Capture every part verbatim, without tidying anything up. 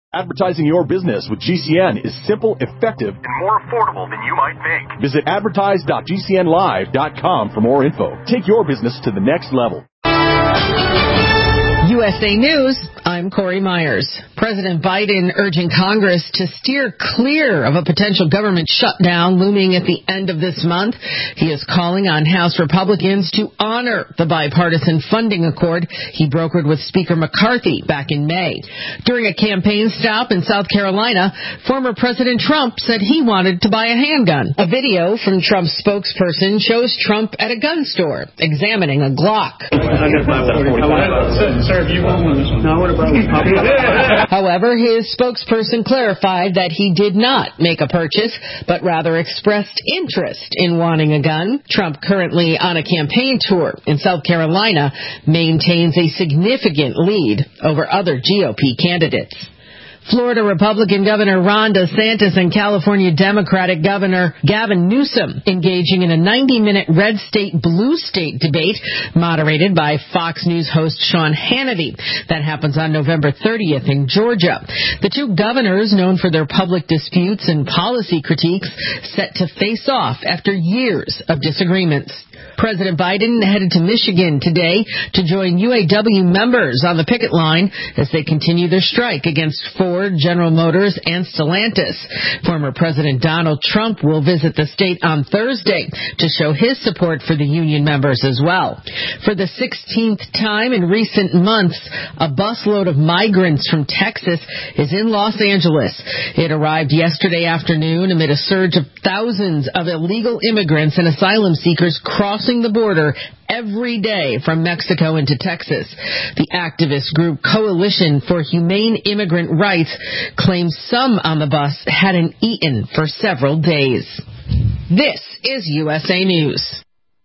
Advertising your business with G C N is simple, effective, and more affordable than you might think. Visit advertise dot g c n live dot com for more info. Take your business to the next level. U S A News, I'm Corey Myers. President Biden urging Congress to steer clear of a potential government shutdown looming at the end of this month. He is calling on House Republicans to honor the bipartisan funding accord he brokered with Speaker McCarthy back in May. During a campaign stop in South Carolina, former President Trump said he wanted to buy a handgun. A video from Trump's spokesperson shows Trump at a gun store examining a Glock. However, his spokesperson clarified that he did not make a purchase, but rather expressed interest in wanting a gun. Trump, currently on a campaign tour in South Carolina, maintains a significant lead over other G O P candidates. Florida Republican Governor Ron DeSantis and California Democratic Governor Gavin Newsom engaging in a ninety-minute red state, blue state debate moderated by Fox News host Sean Hannity. That happens on November thirtieth in Georgia. The two governors, known for their public disputes and policy critiques, set to face off after years of disagreements. President Biden headed to Michigan today to join U A W members on the picket line as they continue their strike against Ford, General Motors, and Stellantis. Former President Donald Trump will visit the state on Thursday to show his support for the union members as well. For the sixteenth time in recent months, a busload of migrants from Texas is in Los Angeles. It arrived yesterday afternoon amid a surge of thousands of illegal immigrants and asylum seekers crossing the border every day from Mexico into Texas. The activist group Coalition for Humane Immigrant Rights claims some on the bus hadn't eaten for several days. This is U S A News.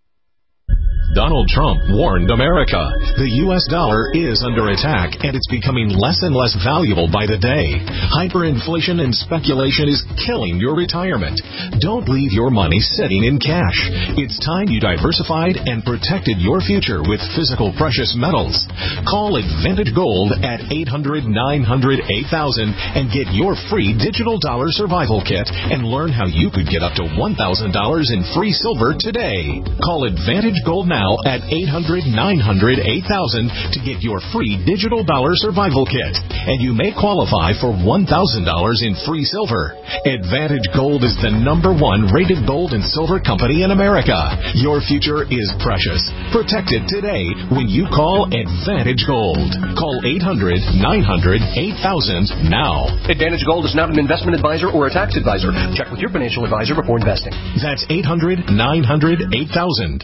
Donald Trump warned America. The U S dollar is under attack, and it's becoming less and less valuable by the day. Hyperinflation and speculation is killing your retirement. Don't leave your money sitting in cash. It's time you diversified and protected your future with physical precious metals. Call Advantage Gold at eight hundred, nine hundred, eight thousand and get your free digital dollar survival kit and learn how you could get up to one thousand dollars in free silver today. Call Advantage Gold now at eight hundred, nine hundred, eight thousand to get your free digital dollar survival kit. And you may qualify for one thousand dollars in free silver. Advantage Gold is the number one rated gold and silver company in America. Your future is precious. Protect it today when you call Advantage Gold. Call eight hundred, nine hundred, eight thousand now. Advantage Gold is not an investment advisor or a tax advisor. Check with your financial advisor before investing. That's eight hundred, nine hundred, eight thousand.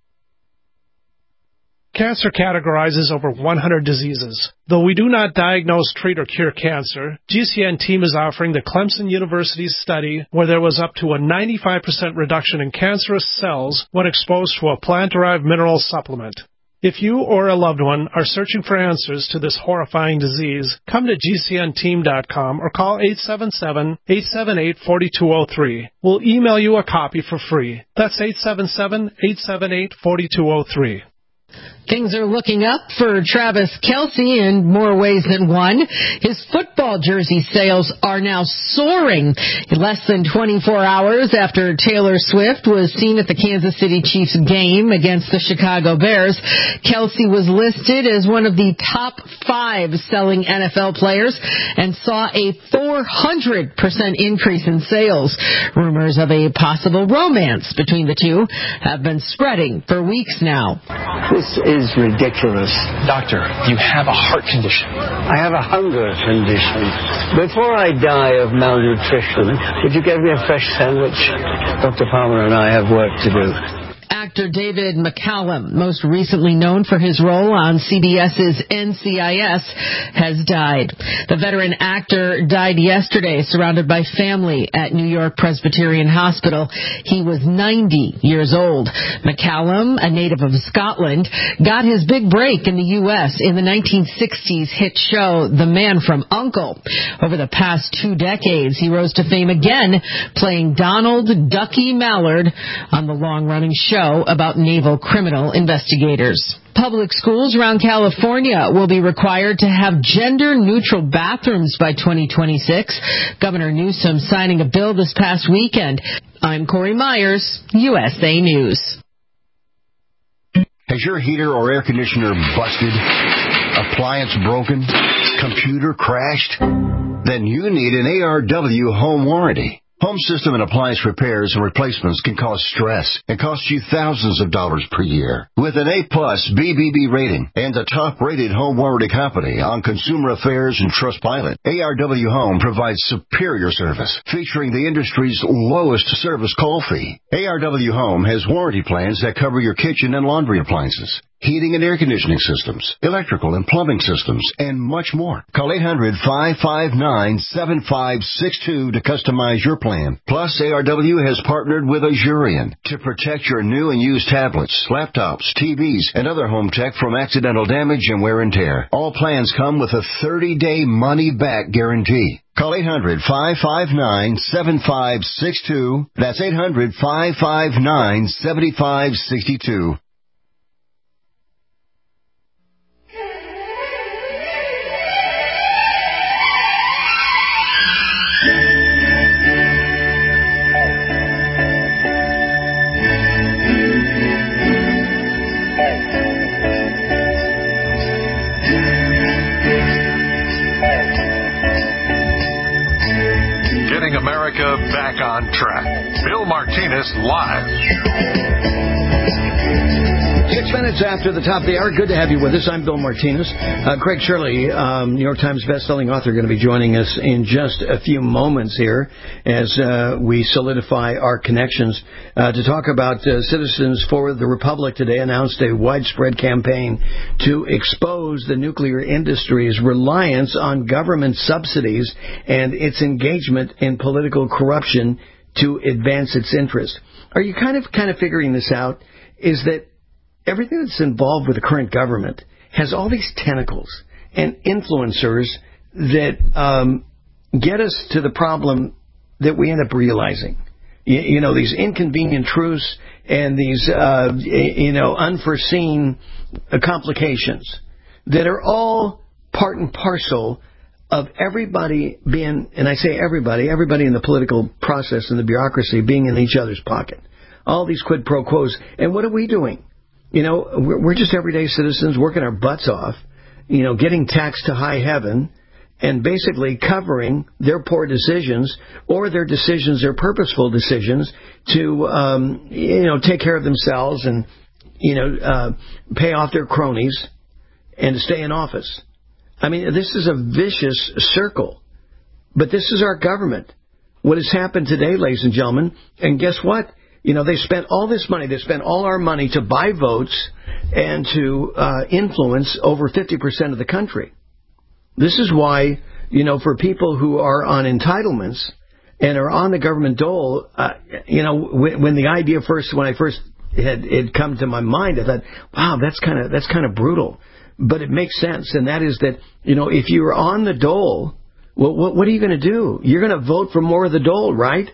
Cancer categorizes over one hundred diseases. Though we do not diagnose, treat, or cure cancer, G C N team is offering the Clemson University study where there was up to a ninety-five percent reduction in cancerous cells when exposed to a plant-derived mineral supplement. If you or a loved one are searching for answers to this horrifying disease, come to G C N team dot com or call eight seven seven, eight seven eight, four two zero three. We'll email you a copy for free. That's eight seven seven, eight seven eight, four two zero three. Things are looking up for Travis Kelce in more ways than one. His football jersey sales are now soaring. In less than twenty-four hours after Taylor Swift was seen at the Kansas City Chiefs game against the Chicago Bears, Kelce was listed as one of the top five selling N F L players and saw a four hundred percent increase in sales. Rumors of a possible romance between the two have been spreading for weeks now. This is ridiculous. Doctor, you have a heart condition. I have a hunger condition. Before I die of malnutrition, would you get me a fresh sandwich? Doctor Palmer and I have work to do. Actor David McCallum, most recently known for his role on C B S's N C I S, has died. The veteran actor died yesterday, surrounded by family at New York Presbyterian Hospital. He was ninety years old. McCallum, a native of Scotland, got his big break in the U S in the nineteen sixties hit show The Man from U N C L E. Over the past two decades, he rose to fame again, playing Donald Ducky Mallard on the long-running show about naval criminal investigators. Public schools around California will be required to have gender-neutral bathrooms by twenty twenty-six. Governor Newsom signing a bill this past weekend. I'm Corey Myers, U S A News. Has your heater or air conditioner busted? Appliance broken? Computer crashed? Then you need an A R W home warranty. Home system and appliance repairs and replacements can cause stress and cost you thousands of dollars per year. With an A-plus B B B rating and a top-rated home warranty company on Consumer Affairs and Trustpilot, A R W Home provides superior service, featuring the industry's lowest service call fee. A R W Home has warranty plans that cover your kitchen and laundry appliances, heating and air conditioning systems, electrical and plumbing systems, and much more. Call eight hundred, five five nine, seven five six two to customize your plan. Plus, A R W has partnered with Azurion to protect your new and used tablets, laptops, T Vs, and other home tech from accidental damage and wear and tear. All plans come with a thirty-day money-back guarantee. Call eight hundred, five five nine, seven five six two. That's eight hundred, five five nine, seven five six two. America back on track. Bill Martinez live. Six minutes after the top of the hour. Good to have you with us. I'm Bill Martinez. Uh, Craig Shirley, um, New York Times bestselling author, going to be joining us in just a few moments here as uh, we solidify our connections uh, to talk about uh, Citizens for the Republic today announced a widespread campaign to expose the nuclear industry's reliance on government subsidies and its engagement in political corruption to advance its interest. Are you kind of kind of figuring this out? Is that everything that's involved with the current government has all these tentacles and influencers that um, get us to the problem that we end up realizing. You, you know, these inconvenient truths and these, uh, you know, unforeseen complications that are all part and parcel of everybody being, and I say everybody, everybody in the political process and the bureaucracy being in each other's pocket. All these quid pro quos. And what are we doing? You know, we're, we're just everyday citizens working our butts off, you know, getting taxed to high heaven and basically covering their poor decisions or their decisions, their purposeful decisions to, um, you know, take care of themselves and, you know, uh, pay off their cronies and to stay in office. I mean, this is a vicious circle. But this is our government. What has happened today, ladies and gentlemen, and guess what? You know, they spent all this money, they spent all our money to buy votes and to uh, influence over fifty percent of the country. This is why, you know, for people who are on entitlements and are on the government dole, uh, you know, when, when the idea first, when I first had it come to my mind, I thought, wow, that's kind of that's kind of brutal. But it makes sense, and that is that, you know, if you're on the dole, well, what, what are you going to do? You're going to vote for more of the dole, right?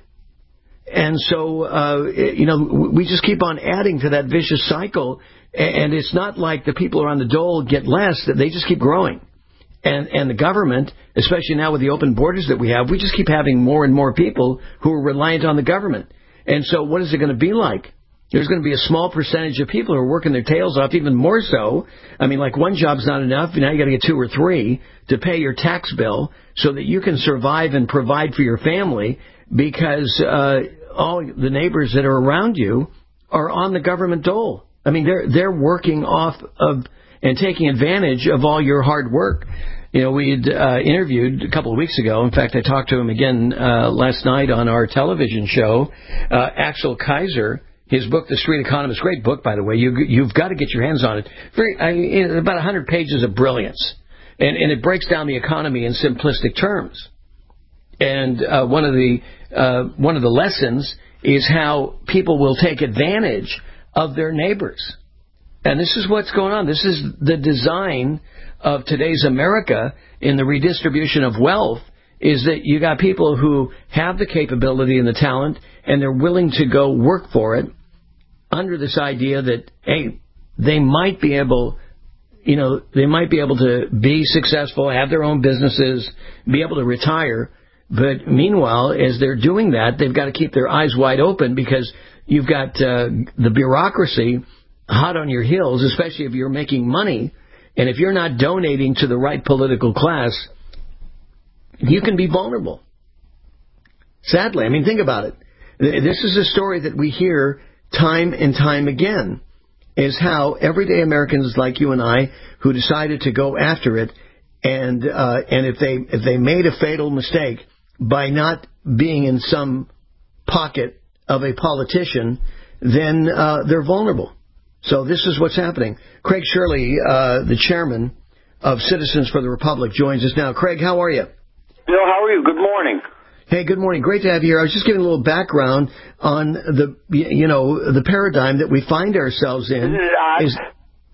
And so, uh, you know, we just keep on adding to that vicious cycle. And it's not like the people who are on the dole get less, that they just keep growing. And, and the government, especially now with the open borders that we have, we just keep having more and more people who are reliant on the government. And so what is it going to be like? There's going to be a small percentage of people who are working their tails off, even more so. I mean, like one job's not enough. Now you got to get two or three to pay your tax bill so that you can survive and provide for your family, because uh, all the neighbors that are around you are on the government dole. I mean, they're they're working off of and taking advantage of all your hard work. You know, we had uh, interviewed a couple of weeks ago. In fact, I talked to him again uh, last night on our television show, uh, Axel Kaiser. His book, The Street Economist, great book, by the way. You, you've got to get your hands on it. Very, I mean, about one hundred pages of brilliance. And, and it breaks down the economy in simplistic terms. And uh, one of the uh, one of the lessons is how people will take advantage of their neighbors. And this is what's going on. This is the design of today's America in the redistribution of wealth, is that you got people who have the capability and the talent, and they're willing to go work for it, under this idea that, hey, they might be able, you know, they might be able to be successful, have their own businesses, be able to retire. But meanwhile, as they're doing that, they've got to keep their eyes wide open because you've got uh, the bureaucracy hot on your heels, especially if you're making money. And if you're not donating to the right political class, you can be vulnerable. Sadly, I mean, think about it. This is a story that we hear time and time again, is how everyday Americans like you and I who decided to go after it, and uh, and if they if they made a fatal mistake by not being in some pocket of a politician, then uh, they're vulnerable. So this is what's happening. Craig Shirley, uh, the chairman of Citizens for the Republic, joins us now. Craig, how are you? Bill, how are you? Good morning. Hey, good morning. Great to have you here. I was just giving a little background on the, you know, the paradigm that we find ourselves in. Isn't it odd? Is,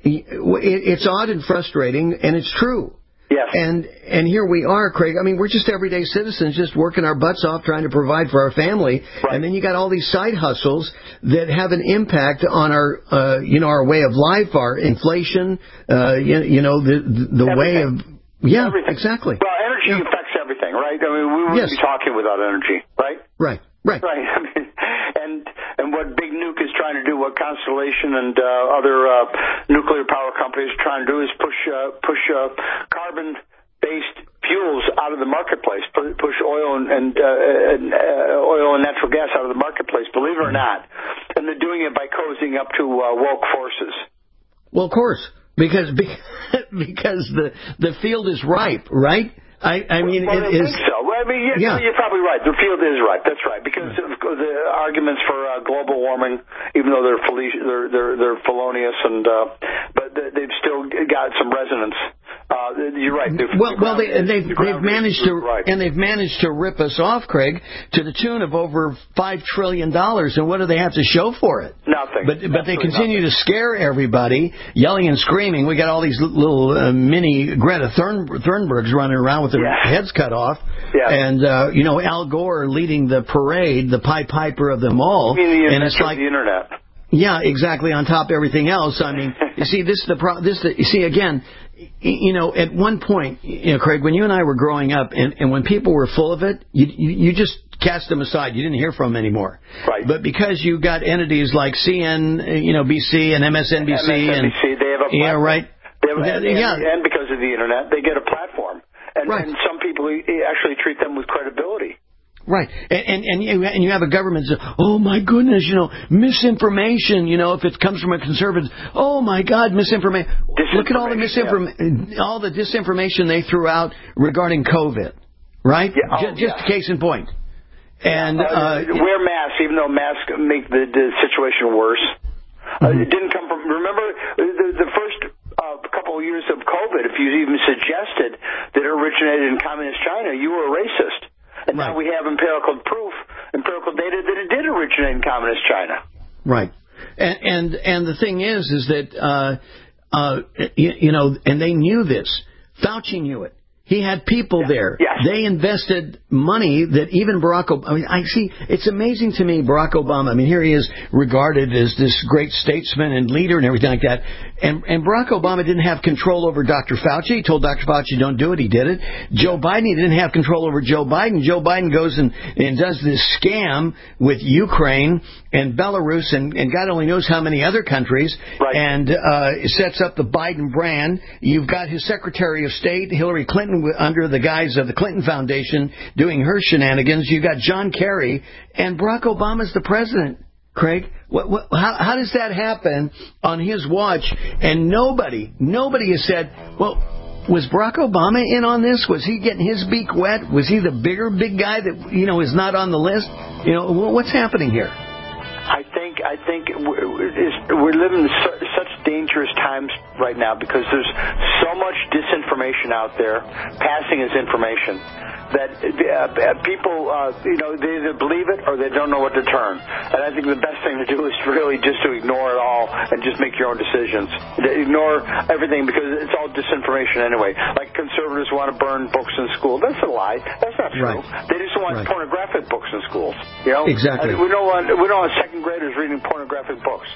it's odd and frustrating, and it's true. Yes. And and here we are, Craig. I mean, we're just everyday citizens just working our butts off trying to provide for our family. Right. And then you got all these side hustles that have an impact on our, uh, you know, our way of life, our inflation, uh, you, you know, the the, the way of... Yeah, everything. Exactly. Well, energy yeah. affects everything, right? I mean, we wouldn't yes. be talking without energy, right? Right, right. Right. I mean, and and what Big Nuke is trying to do, what Constellation and uh, other uh, nuclear power companies are trying to do is push uh, push uh, carbon-based fuels out of the marketplace, push oil and, and, uh, and uh, oil and natural gas out of the marketplace, believe it or not. And they're doing it by cozying up to uh, woke forces. Well, of course. Because because the the field is ripe, right? I I mean well, it I is. Think so. Well, I mean, yeah, yeah. you're probably right. The field is ripe. That's right. Because of the arguments for uh, global warming, even though they're they're they're, they're felonious, and uh, but they've still got some resonance. Uh, you're right. They've, well, well, they, and they've the they've managed to right. and they've managed to rip us off, Craig, to the tune of over five trillion dollars. And what do they have to show for it? Nothing. But but they continue nothing. to scare everybody, yelling and screaming. We got all these little uh, mini Greta Thurn, Thunbergs running around with their yeah. heads cut off, yeah. and uh, you know Al Gore leading the parade, the Pied Piper of them all. You mean the and it's like the internet. Yeah, exactly. On top of everything else, I mean, you see, this is the pro- this. The, you see, again, you know, at one point, you know, Craig, when you and I were growing up, and, and when people were full of it, you, you you just cast them aside. You didn't hear from them anymore. Right. But because you got entities like C N, you know, B C and M S N B C, M S N B C, and they have a platform. yeah, right. They have, and, and, yeah. and because of the internet, they get a platform, and, right. and some people actually treat them with credibility. Right, and and and you, and you have a government that says, oh my goodness, you know, misinformation. You know, if it comes from a conservative, oh my God, misinformation. Look at all the misinformation, yeah. all the disinformation they threw out regarding COVID. Right, yeah. oh, just, just yeah. case in point. And uh, uh, wear masks, even though masks make the, the situation worse. Mm-hmm. Uh, it didn't come from. Remember the, the first uh, couple of years of COVID. If you even suggested that it originated in communist China, you were a racist. And right. now we have empirical proof, empirical data that it did originate in communist China. Right. And and, and the thing is, is that, uh, uh, you, you know, and they knew this. Fauci knew it. He had people yeah. there. Yes. They invested money that even Barack Obama, I mean, I see, it's amazing to me, Barack Obama, I mean, here he is regarded as this great statesman and leader and everything like that. And, and Barack Obama didn't have control over Doctor Fauci. He told Doctor Fauci, don't do it. He did it. Joe Biden, he didn't have control over Joe Biden. Joe Biden goes and, and does this scam with Ukraine and Belarus and, and God only knows how many other countries. Right. And uh, sets up the Biden brand. You've got his Secretary of State, Hillary Clinton, under the guise of the Clinton Foundation, doing her shenanigans. You got John Kerry, and Barack Obama's the president. Craig, what, what, how, how does that happen on his watch? And nobody, nobody has said, well, was Barack Obama in on this? Was he getting his beak wet? Was he the bigger big guy that, you know, is not on the list? You know, what's happening here? I think I think we're, we're living in such dangerous times right now because there's so much disinformation out there, passing as information, that uh, people, uh, you know, they either believe it or they don't know what to turn. And I think the best thing to do is really just to ignore it all and just make your own decisions. Ignore everything because it's all disinformation anyway. Like conservatives want to burn books in school. That's a lie. That's not true. Right. They just want right. pornographic books in schools. You know? Exactly. And we don't want we don't want second graders reading pornographic books.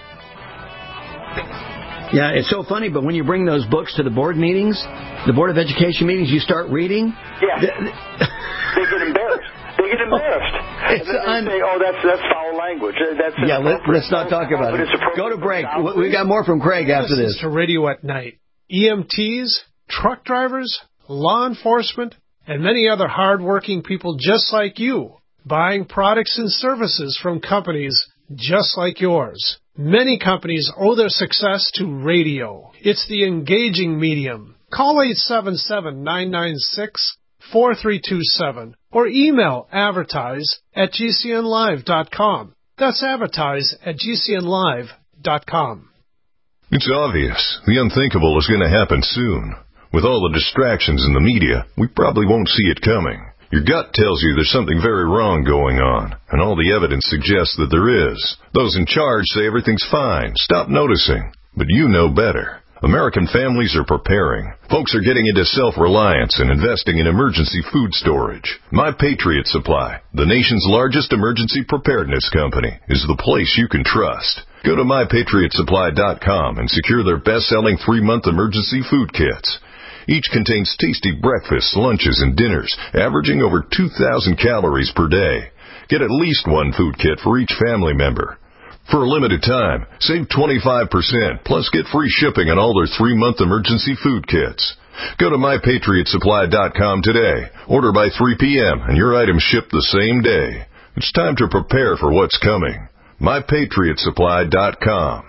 Yeah, it's so funny, but when you bring those books to the board meetings, the Board of Education meetings, you start reading. Yeah. They, they get embarrassed. They get embarrassed. Oh, and then they un- say, oh, that's that's foul language. That's yeah, let, let's not talk about it. Go to break. We got more from Craig after this. This is to Radio at Night. E M Ts, truck drivers, law enforcement, and many other hard-working people just like you, buying products and services from companies just like yours. Many companies owe their success to radio. It's the engaging medium. Call eight seven seven, nine nine six, four three two seven or email advertise at g c n live dot com. That's advertise at g c n live dot com. It's obvious. The unthinkable is going to happen soon. With all the distractions in the media, we probably won't see it coming. Your gut tells you there's something very wrong going on, and all the evidence suggests that there is. Those in charge say everything's fine. Stop noticing. But you know better. American families are preparing. Folks are getting into self-reliance and investing in emergency food storage. My Patriot Supply, the nation's largest emergency preparedness company, is the place you can trust. Go to my patriot supply dot com and secure their best-selling three-month emergency food kits. Each contains tasty breakfasts, lunches, and dinners, averaging over two thousand calories per day. Get at least one food kit for each family member. For a limited time, save twenty-five percent, plus get free shipping on all their three-month emergency food kits. Go to my patriot supply dot com today. Order by three p.m. and your items ship the same day. It's time to prepare for what's coming. my patriot supply dot com.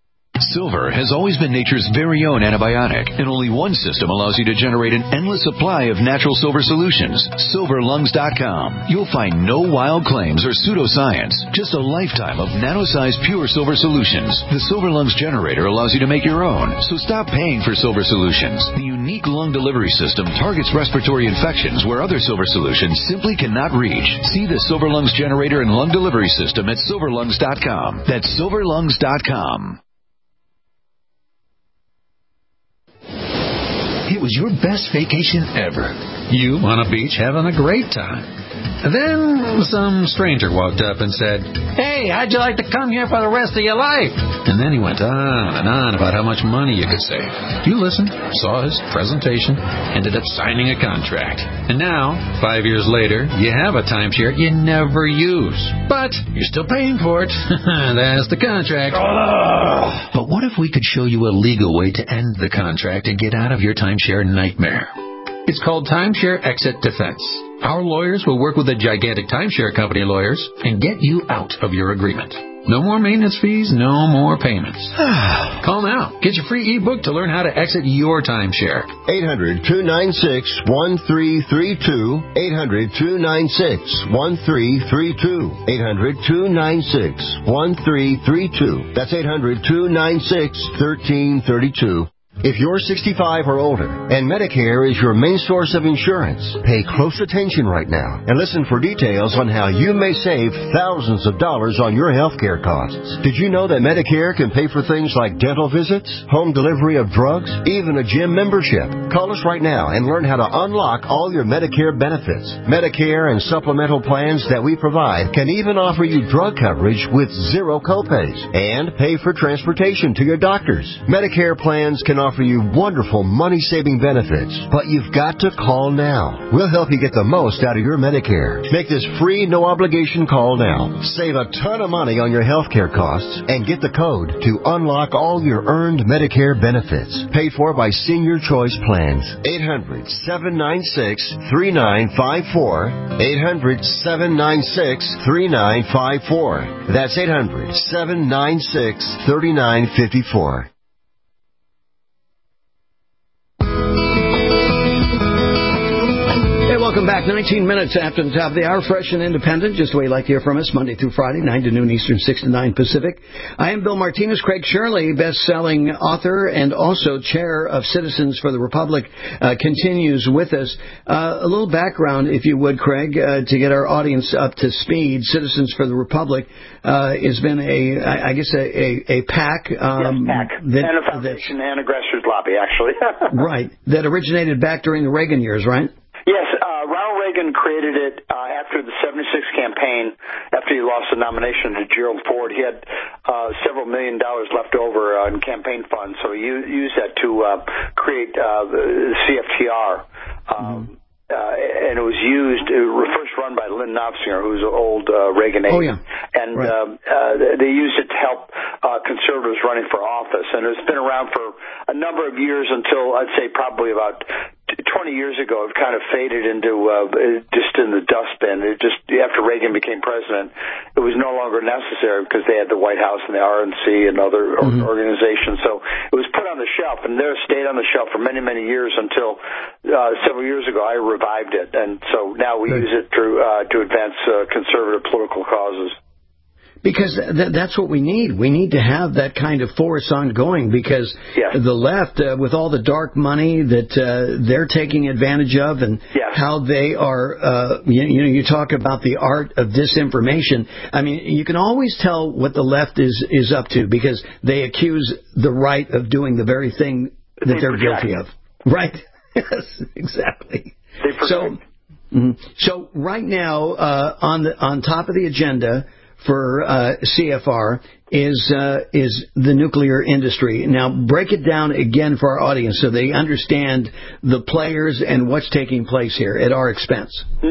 Silver has always been nature's very own antibiotic, and only one system allows you to generate an endless supply of natural silver solutions. silver lungs dot com. You'll find no wild claims or pseudoscience, just a lifetime of nano-sized pure silver solutions. The Silver Lungs generator allows you to make your own, so stop paying for silver solutions. The unique lung delivery system targets respiratory infections where other silver solutions simply cannot reach. See the Silver Lungs generator and lung delivery system at silver lungs dot com. That's silver lungs dot com. It was your best vacation ever. You on a beach having a great time. Then some stranger walked up and said, "Hey, how'd you like to come here for the rest of your life?" And then he went on and on about how much money you could save. You listened, saw his presentation, ended up signing a contract. And now, five years later, you have a timeshare you never use. But you're still paying for it. That's the contract. Oh. But what if we could show you a legal way to end the contract and get out of your timeshare nightmare? It's called Timeshare Exit Defense. Our lawyers will work with the gigantic timeshare company lawyers and get you out of your agreement. No more maintenance fees, no more payments. Call now. Get your free ebook to learn how to exit your timeshare. eight hundred, two nine six, one three three two. eight hundred, two nine six, one three three two. eight hundred, two nine six, one three three two. That's eight hundred, two nine six, one three three two. If you're sixty-five or older and Medicare is your main source of insurance, pay close attention right now and listen for details on how you may save thousands of dollars on your health care costs. Did you know that Medicare can pay for things like dental visits, home delivery of drugs, even a gym membership? Call us right now and learn how to unlock all your Medicare benefits. Medicare and supplemental plans that we provide can even offer you drug coverage with zero copays and pay for transportation to your doctors. Medicare plans can offer you wonderful money-saving benefits, but you've got to call now. We'll help you get the most out of your Medicare. Make this free, no-obligation call now. Save a ton of money on your health care costs and get the code to unlock all your earned Medicare benefits. Paid for by Senior Choice Plans. eight hundred, seven nine six, three nine five four. eight hundred, seven nine six, three nine five four. That's eight hundred, seven nine six, three nine five four. Welcome Welcome back. nineteen minutes after the top of the hour, fresh and independent, just the way you like to hear from us, Monday through Friday, nine to noon Eastern, six to nine Pacific. I am Bill Martinez. Craig Shirley, best-selling author and also chair of Citizens for the Republic, uh, continues with us. Uh, a little background, if you would, Craig, uh, to get our audience up to speed. Citizens for the Republic uh, has been a, I guess, a, a, a PAC. Um, yes, PAC. That, and a foundation and a grassroots lobby, actually. Right. That originated back during the Reagan years, right? Yes, uh, Ronald Reagan created it uh, after the seventy-six campaign, after he lost the nomination to Gerald Ford. He had uh, several million dollars left over uh, in campaign funds, so he used that to uh, create uh, the C F T R. Um, mm-hmm. Uh, and it was used, it was first run by Lynn Nofsinger, who's an old uh, Reagan aide. Oh, yeah. And right. um, uh, they used it to help uh, conservatives running for office. And it's been around for a number of years until, I'd say, probably about twenty years ago. It kind of faded into uh, just in the dustbin. It just after Reagan became president, it was no longer necessary because they had the White House and the R N C and other mm-hmm. organizations. So it was put on the shelf, and there it stayed on the shelf for many, many years until uh, several years ago I revived it. And so now we right. use it to, uh, to advance uh, conservative political causes. Because th- that's what we need. We need to have that kind of force ongoing because yes. the left, uh, with all the dark money that uh, they're taking advantage of and yes. how they are, uh, you, you know, you talk about the art of disinformation. I mean, you can always tell what the left is, is up to because they accuse the right of doing the very thing that they they're project. guilty of. Right. Yes, exactly. They project. So, mm-hmm. so right now, uh, on the on top of the agenda for uh, C F R is uh, is the nuclear industry. Now, break it down again for our audience so they understand the players and what's taking place here at our expense. Uh,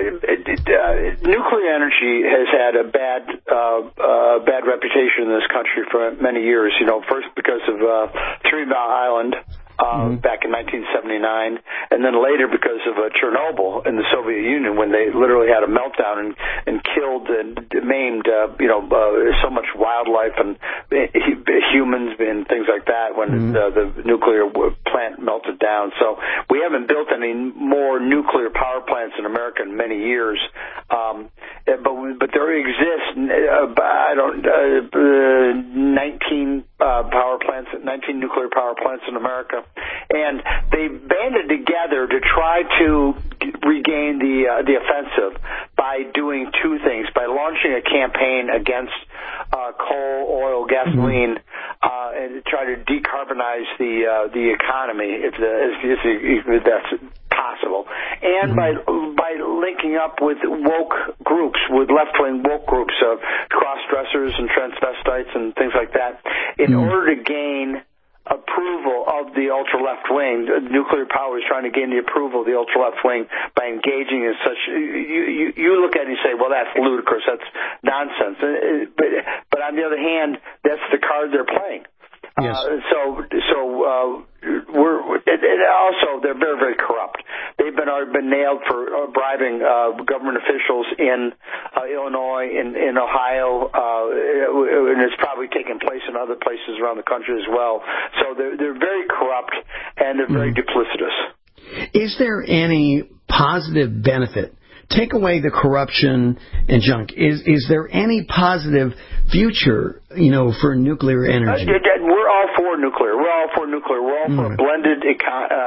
nuclear energy has had a bad uh, uh, bad reputation in this country for many years. You know, first because of uh, Three Mile Island. Uh, mm-hmm. Back in nineteen seventy-nine, and then later because of uh, Chernobyl in the Soviet Union, when they literally had a meltdown and, and killed and maimed, uh, you know, uh, so much wildlife and uh, humans and things like that when mm-hmm. uh, the nuclear plant melted down. So we haven't built any more nuclear power plants in America in many years, um, but but there exists, uh, I don't, uh, uh, nineteen uh, power plants, nineteen nuclear power plants in America. And they banded together to try to regain the uh, the offensive by doing two things: by launching a campaign against uh, coal, oil, gasoline, uh, and try to decarbonize the uh, the economy, if, the, if, if, if that's possible, and by by linking up with woke groups, with left-wing woke groups of cross-dressers and transvestites and things like that, in mm. order to gain approval of the ultra-left wing. Nuclear power is trying to gain the approval of the ultra-left wing by engaging in such... You, you, you look at it and you say, well, that's ludicrous, that's nonsense. But, but on the other hand, that's the card they're playing. Yes. Uh, so, so uh, we're and, and also they're very, very corrupt. They've been uh, been nailed for uh, bribing uh, government officials in uh, Illinois, in in Ohio, uh, and it's probably taking place in other places around the country as well. So they're they're very corrupt and they're very mm-hmm. duplicitous. Is there any positive benefit? Take away the corruption and junk. Is is there any positive future, you know, for nuclear energy? Uh, we're all for nuclear. We're all for nuclear. We're all for mm. a blended eco- uh,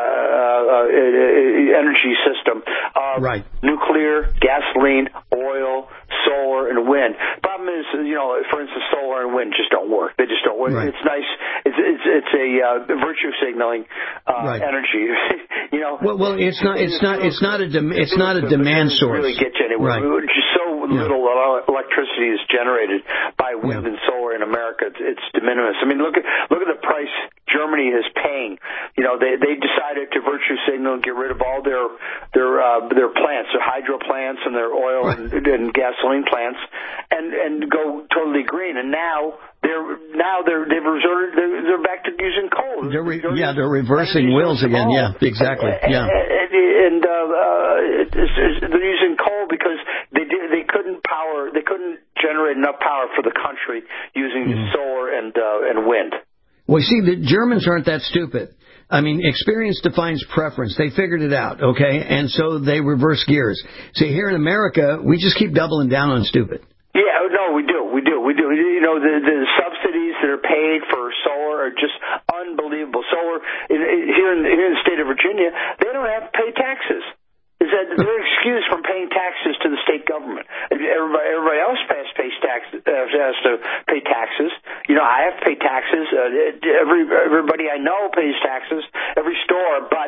uh, energy system. Uh, right. Nuclear, gasoline, oil, solar, and wind. Problem is, you know, for instance, solar and wind just don't work. They just don't work. Right. It's nice. It's it's, it's a uh, virtue signaling uh, right. energy. you know. Well, well, it's not. It's not. It's not a. Dem- it's not a demand source. Really get you anywhere. Right. Just so yeah. little electricity is generated by wind yeah. and solar in America. It's, it's de minimis. I mean, look at look at the price Germany is paying. You know, they they decided to virtue signal and get rid of all their their uh, their plants, their hydro plants and their oil right. and, and gasoline plants, and and go totally green. And now they're now they're they've resorted they're, they're back to using coal. They're re- they're yeah, they're reversing wheels again. Coal. Yeah, exactly. And, yeah, and, and uh, uh, it's, it's, they're using coal because they did, they couldn't power they couldn't generate enough power for the country using mm. solar and uh, and wind. Well, you see, the Germans aren't that stupid. I mean, experience defines preference. They figured it out, okay? And so they reverse gears. See, here in America, we just keep doubling down on stupid. Yeah, no, we do, we do, we do. You know, the, the subsidies that are paid for solar are just unbelievable. Solar, in, here, in, here in the state of Virginia, they don't have to pay taxes. Is that they're excused from paying taxes to the state government. Everybody, everybody else has, pays tax, has to pay taxes. You know, I have to pay taxes. Uh, every everybody I know pays taxes. Every store, but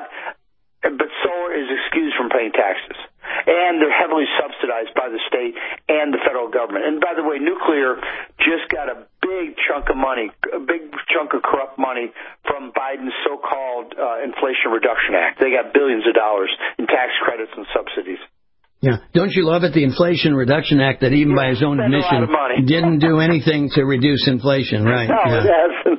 but solar is excused from paying taxes, and they're heavily subsidized by the state and the federal government. And by the way, nuclear just got a big chunk of money, a big chunk of corrupt money from Biden's so-called uh, Inflation Reduction Act. They got billions of dollars in tax credits and subsidies. Yeah. Don't you love it, the Inflation Reduction Act, that even yeah, by his own admission didn't do anything to reduce inflation, right? No, yeah. it hasn't.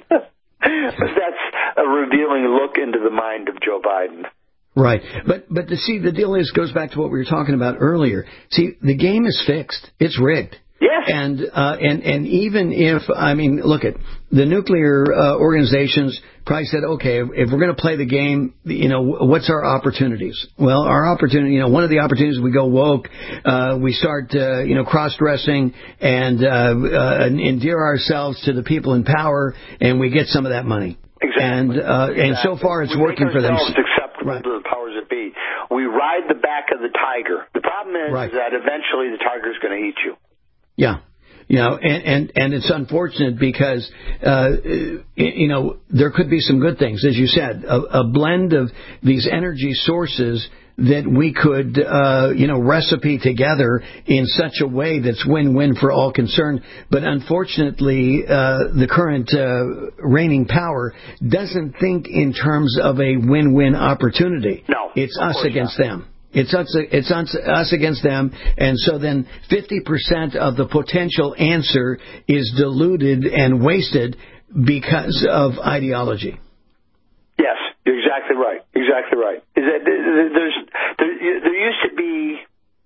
That's a revealing look into the mind of Joe Biden. Right. But but to see, the deal is, goes back to what we were talking about earlier. See, the game is fixed. It's rigged. Yes. And uh, and and even if, I mean, look at the nuclear uh, organizations probably said, okay, if, if we're going to play the game, you know, what's our opportunities? Well, our opportunity, you know, one of the opportunities, we go woke, uh, we start, uh, you know, cross-dressing and uh, uh, endear ourselves to the people in power, and we get some of that money. Exactly. And uh, exactly. and so far, it's we working for them. Acceptable right. to the powers that be. We ride the back of the tiger. The problem is, right. is that eventually the tiger's going to eat you. Yeah. You know, and, and, and it's unfortunate because, uh, you know, there could be some good things, as you said, a, a blend of these energy sources that we could, uh, you know, recipe together in such a way that's win-win for all concerned. But unfortunately, uh, the current uh, reigning power doesn't think in terms of a win-win opportunity. No. It's us against not. them. It's us, it's us against them, and so then fifty percent of the potential answer is diluted and wasted because of ideology. Yes, you're exactly right. Exactly right. Is that there's there, there used to be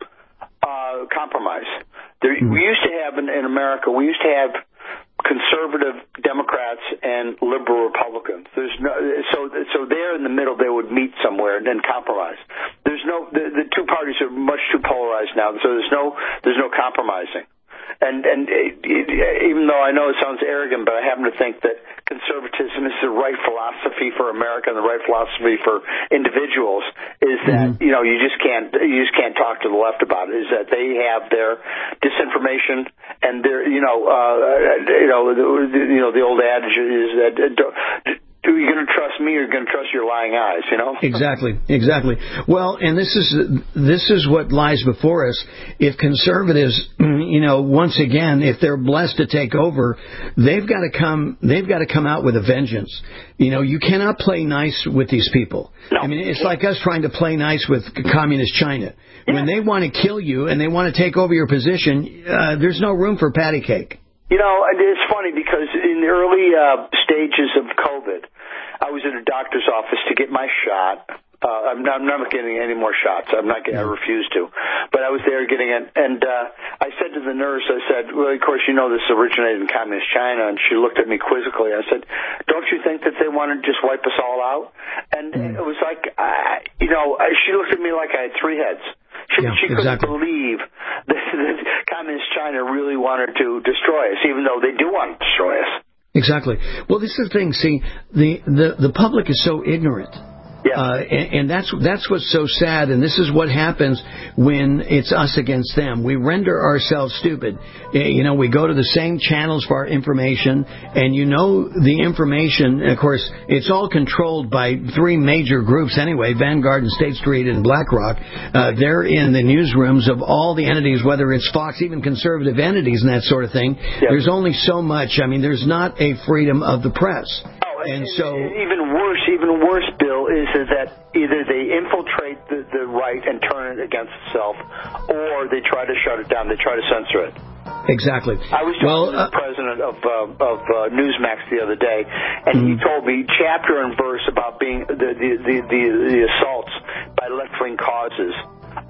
uh, compromise. There, mm-hmm. We used to have in, in America. We used to have conservative Democrats and liberal Republicans. There's no so so there in the middle they would meet somewhere and then compromise. There's no the, the two parties are much too polarized now, so there's no there's no compromising. And and it, it, even though I know it sounds arrogant, but I happen to think that conservatism is the right philosophy for America and the right philosophy for individuals. Is that mm-hmm. you know you just can't you just can't talk to the left about it. Is that they have their disinformation and their you know uh, you know the, you know the old adage is that uh, are you going to trust me or are you going to trust your lying eyes, you know? Exactly, exactly. Well, and this is this is what lies before us. If conservatives, you know, once again, if they're blessed to take over, they've got to come they've got to come out with a vengeance. You know, you cannot play nice with these people. No. I mean, it's like us trying to play nice with communist China. Yeah. When they want to kill you and they want to take over your position, uh, there's no room for patty cake. You know, it's funny because in the early uh, stages of COVID, I was at a doctor's office to get my shot. Uh, I'm, not, I'm not getting any more shots. I'm not. Getting, I refuse to. But I was there getting it, and uh, I said to the nurse, I said, "Well, of course, you know this originated in communist China." And she looked at me quizzically. I said, "Don't you think that they want to just wipe us all out?" And mm. it was like, uh, you know, she looked at me like I had three heads. She, yeah, she couldn't exactly. believe that, that communist China really wanted to destroy us, even though they do want to destroy us. Exactly. Well, this is the thing. See, the, the, the public is so ignorant. Yeah. Uh, and, and that's that's what's so sad, and this is what happens when it's us against them. We render ourselves stupid. You know, we go to the same channels for our information, and you know the information, of course, it's all controlled by three major groups anyway, Vanguard and State Street and BlackRock. Uh, they're in the newsrooms of all the entities, whether it's Fox, even conservative entities and that sort of thing. Yep. There's only so much. I mean, there's not a freedom of the press. And so, even worse, even worse, Bill, is that either they infiltrate the, the right and turn it against itself, or they try to shut it down. They try to censor it. Exactly. I was talking well, to the uh, president of uh, of uh, Newsmax the other day, and mm-hmm. he told me chapter and verse about being the the the, the, the assaults by left wing causes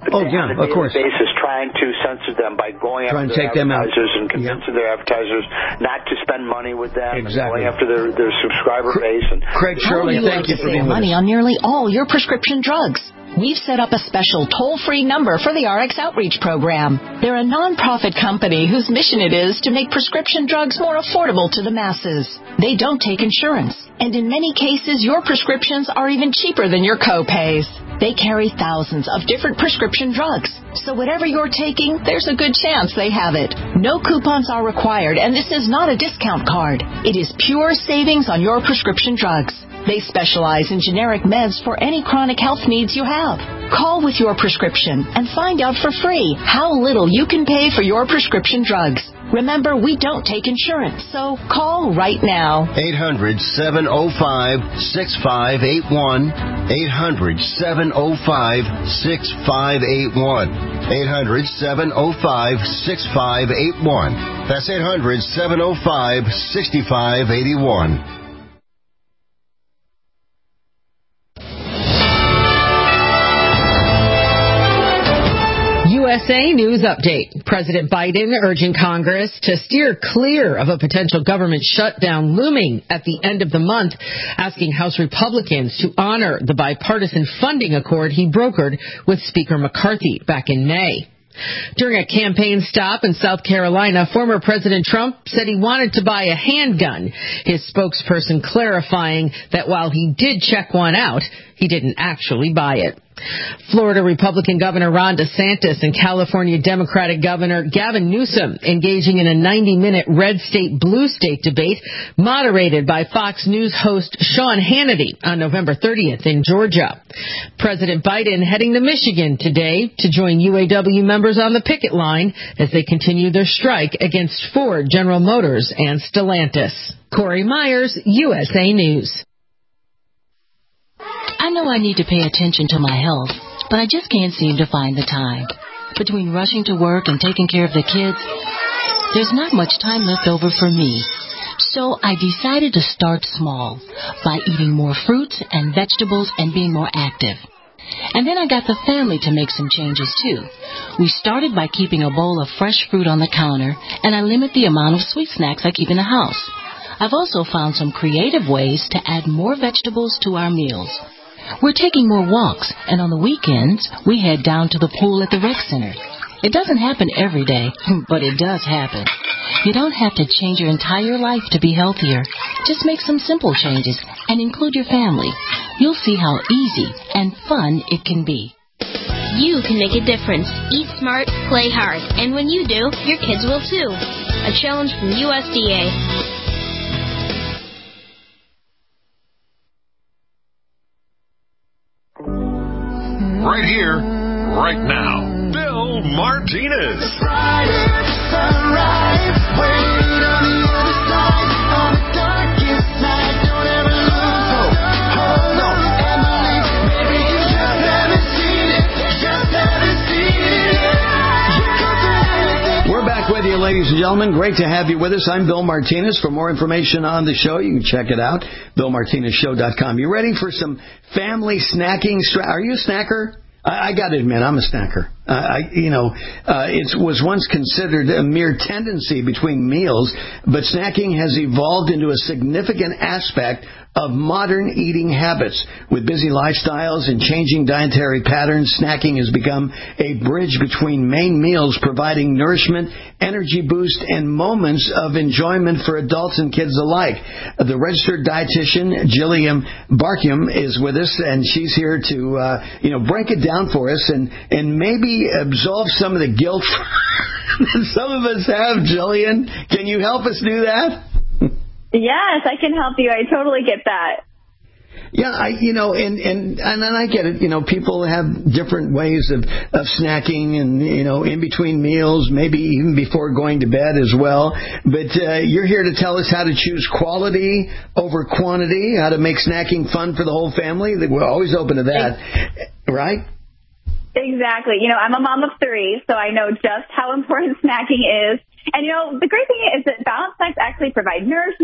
Oh, yeah, on a of course. basis trying to censor them by going Trying after to take their them out. advertisers and convincing their advertisers not to spend money with them, exactly. and going after their, their subscriber base. And Craig Shirley, thank you for being with us. Money on nearly all your prescription drugs. We've set up a special toll-free number for the R X Outreach Program. They're a non-profit company whose mission it is to make prescription drugs more affordable to the masses. They don't take insurance, and in many cases, your prescriptions are even cheaper than your co-pays. They carry thousands of different prescription drugs, so whatever you're taking, there's a good chance they have it. No coupons are required, and this is not a discount card. It is pure savings on your prescription drugs. They specialize in generic meds for any chronic health needs you have. Call with your prescription and find out for free how little you can pay for your prescription drugs. Remember, we don't take insurance, so call right now. eight hundred, seven oh five, six five eight one. eight hundred, seven oh five, six five eight one. eight hundred, seven oh five, six five eight one. That's eight hundred, seven oh five, six five eight one. U S A News Update. President Biden urging Congress to steer clear of a potential government shutdown looming at the end of the month, asking House Republicans to honor the bipartisan funding accord he brokered with Speaker McCarthy back in May. During a campaign stop in South Carolina, former President Trump said he wanted to buy a handgun, his spokesperson clarifying that while he did check one out, he didn't actually buy it. Florida Republican Governor Ron DeSantis and California Democratic Governor Gavin Newsom engaging in a ninety-minute red state, blue state debate moderated by Fox News host Sean Hannity on November thirtieth in Georgia. President Biden heading to Michigan today to join U A W members on the picket line as they continue their strike against Ford, General Motors, and Stellantis. Corey Myers, U S A News. I know I need to pay attention to my health, but I just can't seem to find the time. Between rushing to work and taking care of the kids, there's not much time left over for me. So I decided to start small by eating more fruits and vegetables and being more active. And then I got the family to make some changes too. We started by keeping a bowl of fresh fruit on the counter, and I limit the amount of sweet snacks I keep in the house. I've also found some creative ways to add more vegetables to our meals. We're taking more walks, and on the weekends, we head down to the pool at the rec center. It doesn't happen every day, but it does happen. You don't have to change your entire life to be healthier. Just make some simple changes and include your family. You'll see how easy and fun it can be. You can make a difference. Eat smart, play hard. And when you do, your kids will too. A challenge from U S D A. Right here, right now, Bill Martinez. We're back with you, ladies and gentlemen. Great to have you with us. I'm Bill Martinez. For more information on the show, you can check it out, bill martinez show dot com. You ready for some family snacking? Stra- Are you a snacker? I, I got to admit, I'm a snacker. Uh, I, you know, uh, it was once considered a mere tendency between meals, but snacking has evolved into a significant aspect of modern eating habits. With busy lifestyles and changing dietary patterns, snacking has become a bridge between main meals, providing nourishment, energy boost, and moments of enjoyment for adults and kids alike. The registered dietitian, Jillian Barkium, is with us, and she's here to, uh, you know, break it down for us and, and maybe absolve some of the guilt that some of us have. Jillian, can you help us do that? Yes, I can help you. I totally get that. Yeah, I, you know, and, and, and I get it. You know, people have different ways of, of snacking and, you know, in between meals, maybe even before going to bed as well. But uh, you're here to tell us how to choose quality over quantity, how to make snacking fun for the whole family. We're always open to that, right? Exactly. You know, I'm a mom of three, so I know just how important snacking is. And, you know, the great thing is that balanced snacks actually provide nourishment,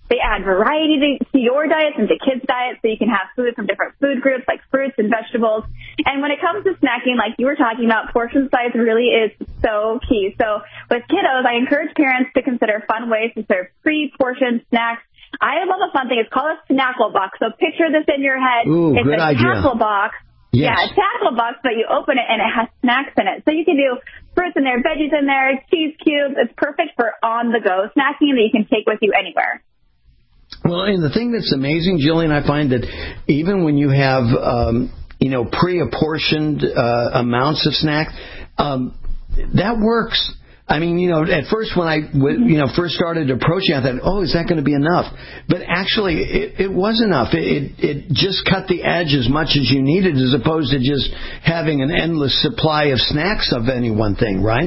They add variety to, to your diets and to kids' diets, so you can have food from different food groups like fruits and vegetables. And when it comes to snacking, like you were talking about, portion size really is so key. So with kiddos, I encourage parents to consider fun ways to serve pre-portioned snacks. I love a fun thing. It's called a snackle box. So picture this in your head. Ooh, it's good a idea. tackle box. Yes. Yeah, a tackle box, but you open it and it has snacks in it. So you can do fruits in there, veggies in there, cheese cubes. It's perfect for on-the-go snacking that you can take with you anywhere. Well, and the thing that's amazing, Jillian, I find that even when you have, um, you know, pre-apportioned uh, amounts of snack, um, that works. I mean, you know, at first when I, you know, first started approaching, I thought, oh, is that going to be enough? But actually, it, it was enough. It, it, it just cut the edge as much as you needed, as opposed to just having an endless supply of snacks of any one thing, right?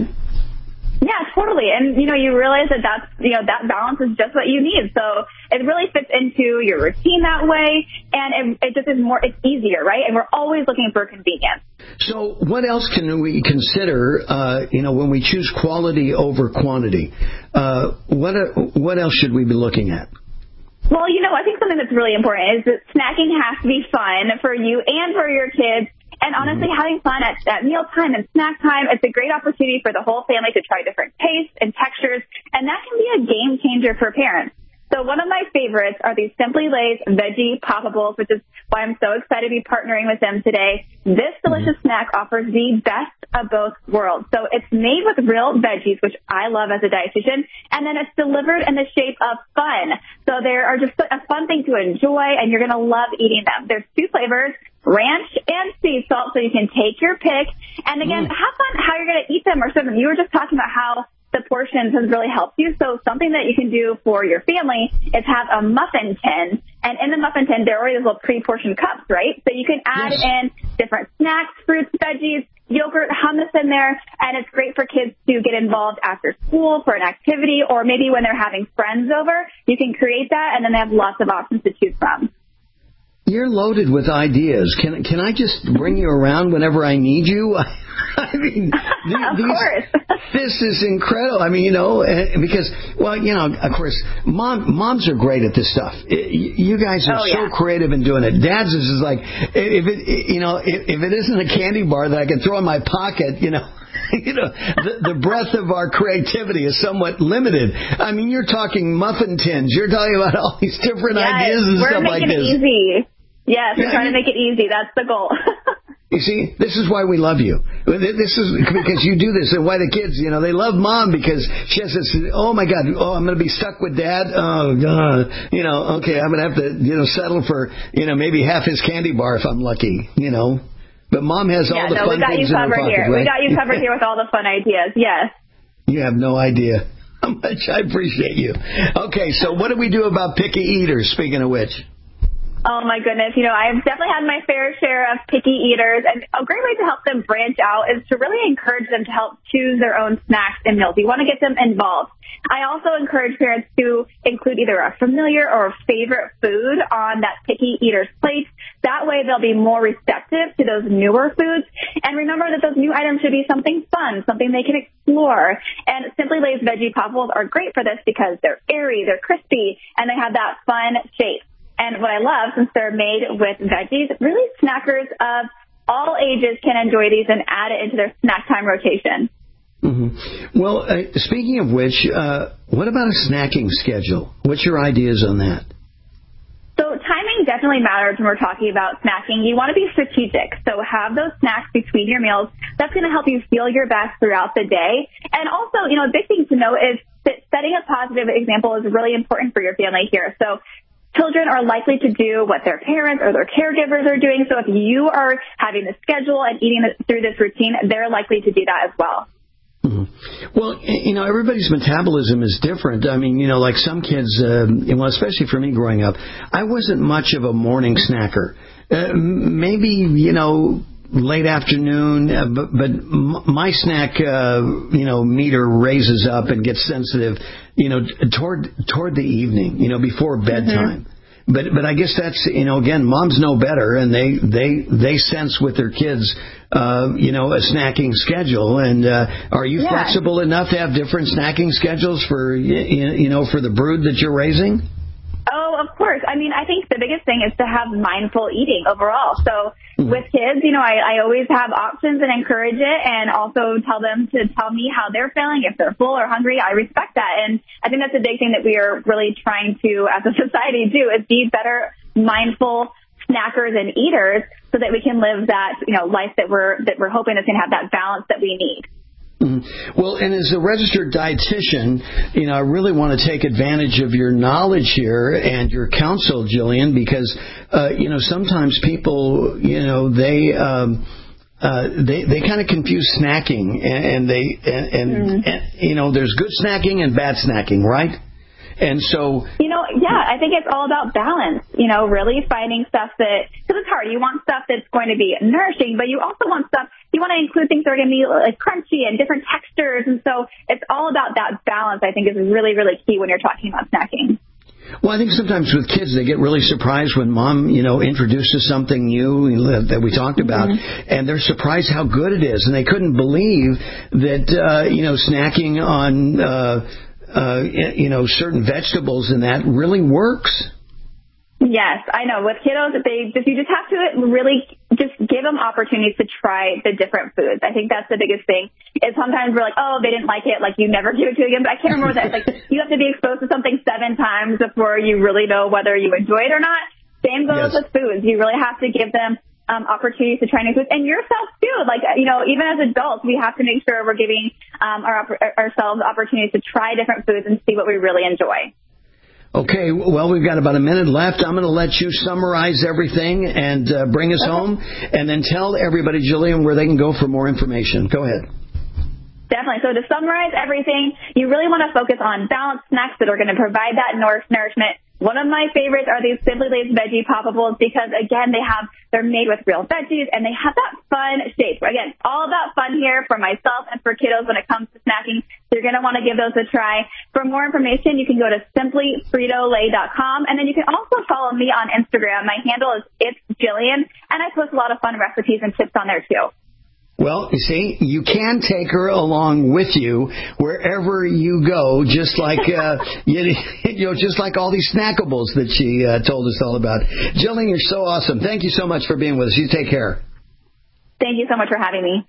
Yeah, totally. And, you know, you realize that that's, you know, that balance is just what you need. So it really fits into your routine that way. And it, it just is more, it's easier, right? And we're always looking for convenience. So what else can we consider, uh, you know, when we choose quality over quantity? Uh, what, uh, what else should we be looking at? Well, you know, I think something that's really important is that snacking has to be fun for you and for your kids. And honestly, having fun at, at mealtime and snack time, it's a great opportunity for the whole family to try different tastes and textures, and that can be a game changer for parents. So one of my favorites are these Simply Lay's Veggie Poppables, which is why I'm so excited to be partnering with them today. This delicious snack offers the best of both worlds. So it's made with real veggies, which I love as a dietitian, and then it's delivered in the shape of fun. So they are just a fun thing to enjoy, and you're going to love eating them. There's two flavors, ranch and sea salt, so you can take your pick. And again, mm. have fun how you're going to eat them or serve them. You were just talking about how the portions has really helped you. So something that you can do for your family is have a muffin tin. And in the muffin tin, there are already those little pre-portioned cups, right? So you can add yes. in different snacks, fruits, veggies, yogurt, hummus in there. And it's great for kids to get involved after school for an activity, or maybe when they're having friends over. You can create that, and then they have lots of options to choose from. You're loaded with ideas. Can can I just bring you around whenever I need you? I mean, these, of course. This is incredible. I mean, you know, because, well, you know, of course, mom, moms are great at this stuff. You guys are oh, so yeah. creative in doing it. Dad's is like, if it, you know, if, if it isn't a candy bar that I can throw in my pocket, you know. You know, the, the breadth of our creativity is somewhat limited. I mean, you're talking muffin tins. You're talking about all these different yes, ideas and stuff like this. We're making it easy. Yes, we're yeah, trying to make it easy. That's the goal. You see, this is why we love you. This is because you do this, and why the kids, you know, they love mom because she has this, oh, my God, oh, I'm going to be stuck with dad. Oh, God. You know, okay, I'm going to have to, you know, settle for, you know, maybe half his candy bar if I'm lucky, you know. But mom has yeah, all the no, fun we got things you in her covered pocket, here. right? We got you covered here with all the fun ideas, yes. You have no idea how much I appreciate you. Okay, so what do we do about picky eaters, speaking of which? Oh, my goodness. You know, I've definitely had my fair share of picky eaters, and a great way to help them branch out is to really encourage them to help choose their own snacks and meals. You want to get them involved. I also encourage parents to include either a familiar or a favorite food on that picky eater's plate. That way they'll be more receptive to those newer foods. And remember that those new items should be something fun, something they can explore. And Simply Lay's Veggie Poppables are great for this because they're airy, they're crispy, and they have that fun shape. And what I love, since they're made with veggies, really snackers of all ages can enjoy these and add it into their snack time rotation. Mm-hmm. Well, uh, speaking of which, uh, what about a snacking schedule? What's your ideas on that? So timing definitely matters when we're talking about snacking. You want to be strategic. So have those snacks between your meals. That's going to help you feel your best throughout the day. And also, you know, a big thing to note is that setting a positive example is really important for your family here. So children are likely to do what their parents or their caregivers are doing. So if you are having the schedule and eating through this routine, they're likely to do that as well. Mm-hmm. Well, you know, everybody's metabolism is different. I mean, you know, like some kids, uh, well, especially for me growing up, I wasn't much of a morning snacker. Uh, maybe, you know, late afternoon, uh, but, but my snack, uh, you know, meter raises up and gets sensitive, you know, toward toward the evening, you know, before bedtime. Mm-hmm. But but I guess that's, you know, again, moms know better, and they they they sense with their kids, uh, you know, a snacking schedule. And uh, are you yeah. flexible enough to have different snacking schedules for you, you know for the brood that you're raising? Oh, of course. I mean, I think the biggest thing is to have mindful eating overall. So mm-hmm. with kids, you know, I, I always have options and encourage it, and also tell them to tell me how they're feeling. If they're full or hungry, I respect that. And I think that's a big thing that we are really trying to, as a society, do, is be better mindful snackers and eaters so that we can live that, you know, life that we're that we're hoping is going to have that balance that we need. Mm-hmm. Well, and as a registered dietitian, you know, I really want to take advantage of your knowledge here and your counsel, Jillian, because, uh, you know, sometimes people, you know, they um, uh, they they kind of confuse snacking, and, and they and, and, mm-hmm. and you know, there's good snacking and bad snacking, right? And so, you know, yeah, I think it's all about balance, you know, really finding stuff that, because it's hard. You want stuff that's going to be nourishing, but you also want stuff, you want to include things that are going to be like crunchy and different textures. And so it's all about that balance, I think, is really, really key when you're talking about snacking. Well, I think sometimes with kids, they get really surprised when mom, you know, introduces something new that we talked about, mm-hmm. and they're surprised how good it is. And they couldn't believe that, uh, you know, snacking on, uh, Uh, you know, certain vegetables and that really works. Yes, I know. With kiddos, they just, you just have to really just give them opportunities to try the different foods. I think that's the biggest thing. Is sometimes we're like, oh, they didn't like it, like you never give it to again. But I can't remember that. It's like you have to be exposed to something seven times before you really know whether you enjoy it or not. Same goes yes. with foods. You really have to give them Um, opportunities to try new foods, and yourself too. Like, you know, even as adults, we have to make sure we're giving um, our, ourselves opportunities to try different foods and see what we really enjoy. Okay, well, we've got about a minute left. I'm going to let you summarize everything and uh, bring us okay. home, and then tell everybody, Jillian, where they can go for more information. Go ahead. Definitely. So to summarize everything, you really want to focus on balanced snacks that are going to provide that nourishment. One of my favorites are these Simply Lay's Veggie Poppables because, again, they have they're made with real veggies, and they have that fun shape. Again, all about fun here for myself and for kiddos when it comes to snacking. So you're going to want to give those a try. For more information, you can go to simply frito lay dot com, and then you can also follow me on Instagram. My handle is It's Jillian, and I post a lot of fun recipes and tips on there, too. Well, you see, you can take her along with you wherever you go, just like uh, you, you know, just like all these snackables that she uh, told us all about. Jillian, you're so awesome. Thank you so much for being with us. You take care. Thank you so much for having me.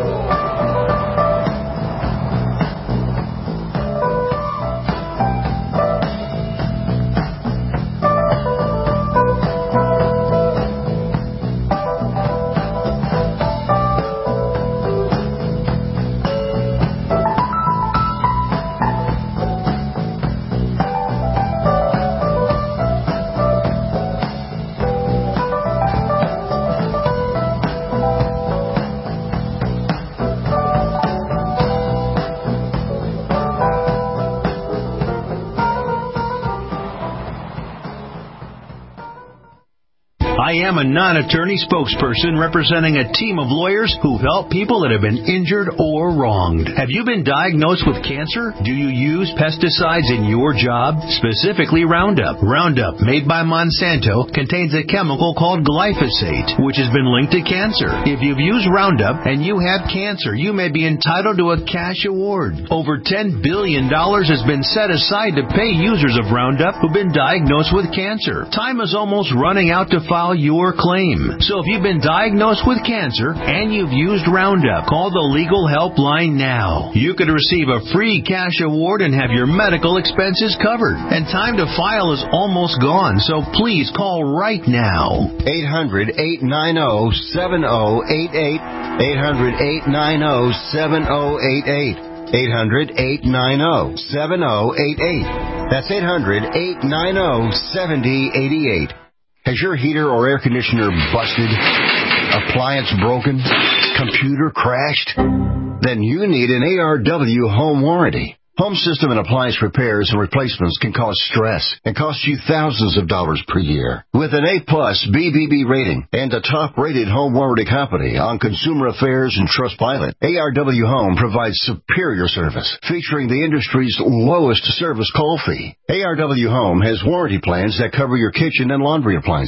I am a non-attorney spokesperson representing a team of lawyers who help people that have been injured or wronged. Have you been diagnosed with cancer? Do you use pesticides in your job? Specifically Roundup. Roundup, made by Monsanto, contains a chemical called glyphosate, which has been linked to cancer. If you've used Roundup and you have cancer, you may be entitled to a cash award. Over ten billion dollars has been set aside to pay users of Roundup who've been diagnosed with cancer. Time is almost running out to file your claim. So if you've been diagnosed with cancer and you've used Roundup, call the legal helpline now. You could receive a free cash award and have your medical expenses covered. And time to file is almost gone, so please call right now. eight hundred, eight nine zero, seven zero eight eight. eight hundred, eight nine zero, seven zero eight eight. eight hundred, eight nine zero, seven zero eight eight. That's eight hundred, eight nine zero, seven zero eight eight. Has your heater or air conditioner busted? Appliance broken? Computer crashed? Then you need an A R W home warranty. Home system and appliance repairs and replacements can cause stress and cost you thousands of dollars per year. With an A-plus B B B rating and a top-rated home warranty company on Consumer Affairs and Trustpilot, A R W Home provides superior service, featuring the industry's lowest service call fee. A R W Home has warranty plans that cover your kitchen and laundry appliances.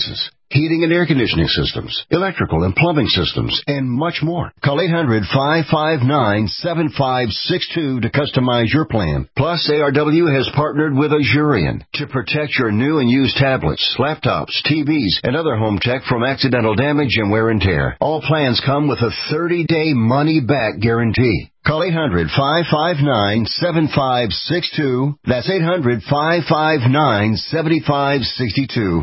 heating and air conditioning systems, electrical and plumbing systems, and much more. Call eight hundred, five five nine, seven five six two to customize your plan. Plus, A R W has partnered with Azurian to protect your new and used tablets, laptops, T Vs, and other home tech from accidental damage and wear and tear. All plans come with a thirty-day money-back guarantee. Call eight hundred, five five nine, seven five six two. That's eight hundred, five five nine, seven five six two.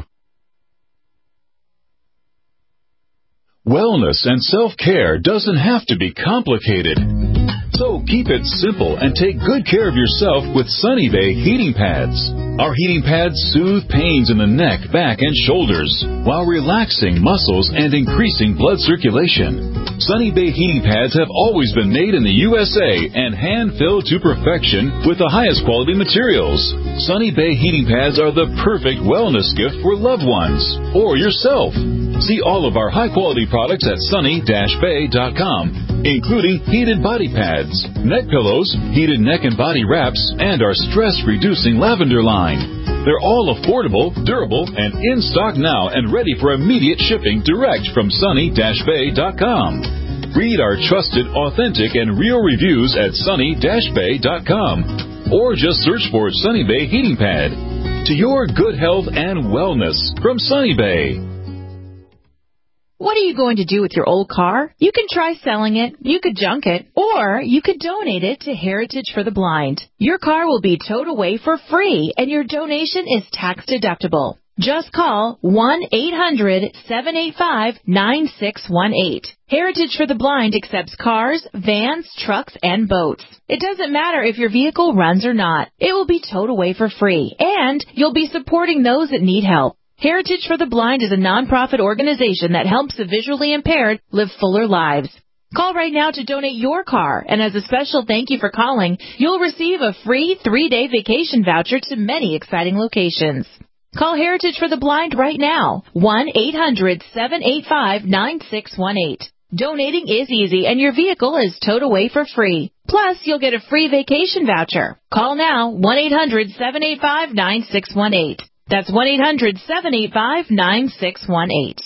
Wellness and self-care doesn't have to be complicated. So keep it simple and take good care of yourself with Sunny Bay heating pads. Our heating pads soothe pains in the neck, back, and shoulders while relaxing muscles and increasing blood circulation. Sunny Bay heating pads have always been made in the U S A and hand-filled to perfection with the highest quality materials. Sunny Bay heating pads are the perfect wellness gift for loved ones or yourself. See all of our high-quality products at sunny dash bay dot com, including heated body pads, neck pillows, heated neck and body wraps, and our stress-reducing lavender line. They're all affordable, durable, and in stock now and ready for immediate shipping direct from sunny dash bay dot com. Read our trusted, authentic, and real reviews at sunny dash bay dot com or just search for Sunny Bay Heating Pad. To your good health and wellness from Sunny Bay. What are you going to do with your old car? You can try selling it, you could junk it, or you could donate it to Heritage for the Blind. Your car will be towed away for free, and your donation is tax deductible. Just call one eight hundred, seven eight five, nine six one eight. Heritage for the Blind accepts cars, vans, trucks, and boats. It doesn't matter if your vehicle runs or not. It will be towed away for free, and you'll be supporting those that need help. Heritage for the Blind is a nonprofit organization that helps the visually impaired live fuller lives. Call right now to donate your car, and as a special thank you for calling, you'll receive a free three-day vacation voucher to many exciting locations. Call Heritage for the Blind right now, one eight hundred, seven eight five, nine six one eight. Donating is easy, and your vehicle is towed away for free. Plus, you'll get a free vacation voucher. Call now, one eight hundred, seven eight five, nine six one eight. That's one eight hundred, seven eight five, nine six one eight.